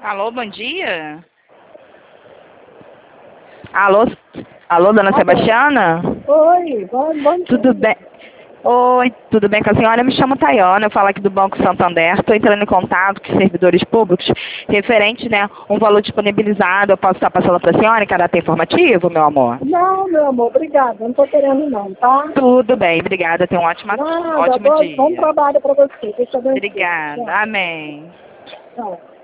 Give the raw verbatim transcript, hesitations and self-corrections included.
Alô, bom dia. Alô, alô, dona Alô. Sebastiana? Oi, bom, bom dia. Tudo bem? Oi, tudo bem com a senhora? Eu me chamo Tayana, eu falo aqui do Banco Santander. Estou entrando em contato com os servidores públicos referente, né, um valor disponibilizado. Eu posso estar passando para a senhora em caráter informativo, meu amor? Não, meu amor, obrigada. Não estou querendo não, tá? Tudo bem, obrigada. Tenha um ótimo, Nada, ótimo bom, bom dia. trabalho para você. Deixa eu abençoe. Obrigada, Tchau. amém. Tchau.